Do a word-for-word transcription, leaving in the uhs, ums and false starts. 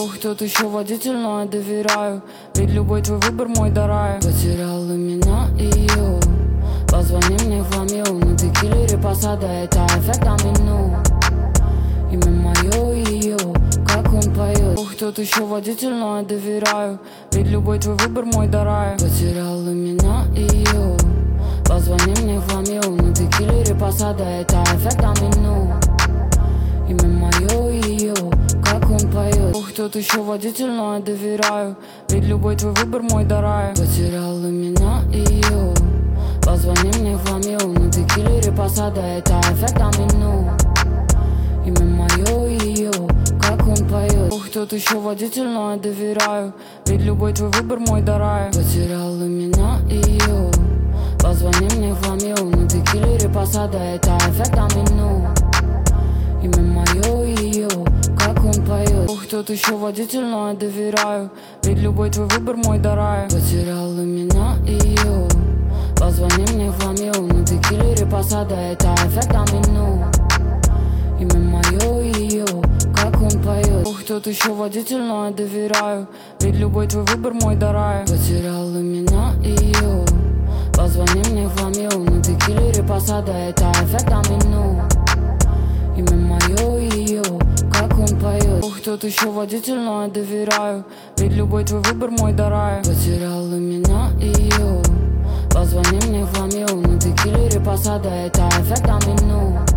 Ух, тут еще водитель, но я доверяю, ведь любой твой выбор мой дорогой. Потерял имена ее, позвони мне в ламил, на текиле посада, это эффект домино. Имя мое ее, как он поет. Ух, тут еще водитель, но я доверяю, ведь любой твой выбор мой дорогой. Потерял имена ее, позвони мне в ламил, на текиле посада, это эффект домино. Имя мое ее, как он поет. Ух, тут еще водитель, но я доверяю, ведь любой твой выбор мой дорогой. Потерял имена ее, позвони мне в ламил, на текиле посада, это эффект домино. Имя мое ее, как он поет. Ух, тут еще водитель, но я доверяю, ведь любой твой выбор мой дорогой. Потерял имена ее, позвони мне в ламил, на текиле посада, это эффект домино. Имя мое ее, как он поет. Ух, тут еще водитель, но я доверяю, ведь любой твой выбор мой дорогой. Потерял имена ее, позвони мне в ламил, на текиле посада, это эффект домино. Имя мое ее, как он поет. Ух, тут еще водитель, но я доверяю, ведь любой твой выбор мой дорогой. Потерял имена ее, позвони мне в ламил, на текиле посада, это эффект домино. Имя мое ее, как он поет. Ух, тут еще водитель, но я доверяю, ведь любой твой выбор мой дорогой. Потерял имена ее, позвони мне в ламил, на текиле посада, это эффект домино.